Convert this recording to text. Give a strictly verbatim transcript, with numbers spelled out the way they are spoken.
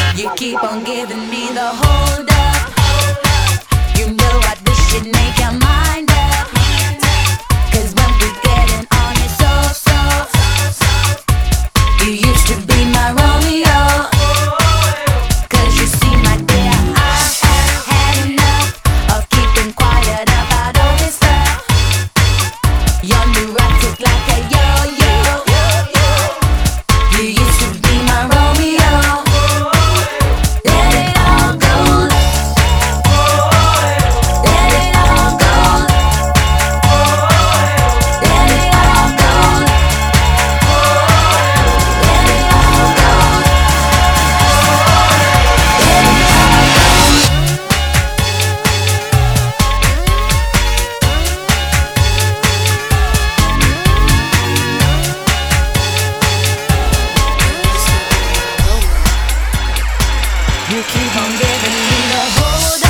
You keep on giving me the hold up. You know I wish you'd make your mind up. Cause when we getting on it so, so, you used to be my Romeo. Cause you see my dear, I have had enough of keeping quiet about all this stuff. You're neurotic like a yo-yo. You used to be my Romeo. Let it all go. Let it all go. Let it all go. Let it all go. You keep on giving me the hold up.